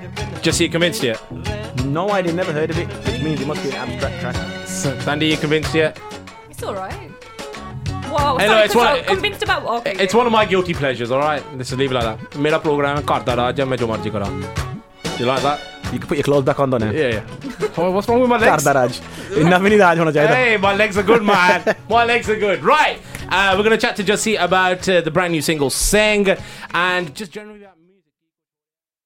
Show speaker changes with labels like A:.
A: Just you convinced you?
B: No idea, never heard of it, which means it must be an abstract track.
A: Sandy, you convinced yet?
C: It's alright. Wow,
A: Anyway,
C: sorry, convinced about... Okay,
A: it's one of my guilty pleasures, alright? Let's leave it like that. Mera program hai, karta raha, jab main jo marzi kara. You like that?
B: You can put your clothes back on, don't you?
A: Yeah. Oh, what's wrong with my legs?
B: Kardaraj. Nothing in that hona chahiye.
A: Hey, my legs are good, man. My legs are good. Right. We're going to chat to Jassi about the brand new single, Sing, and just generally about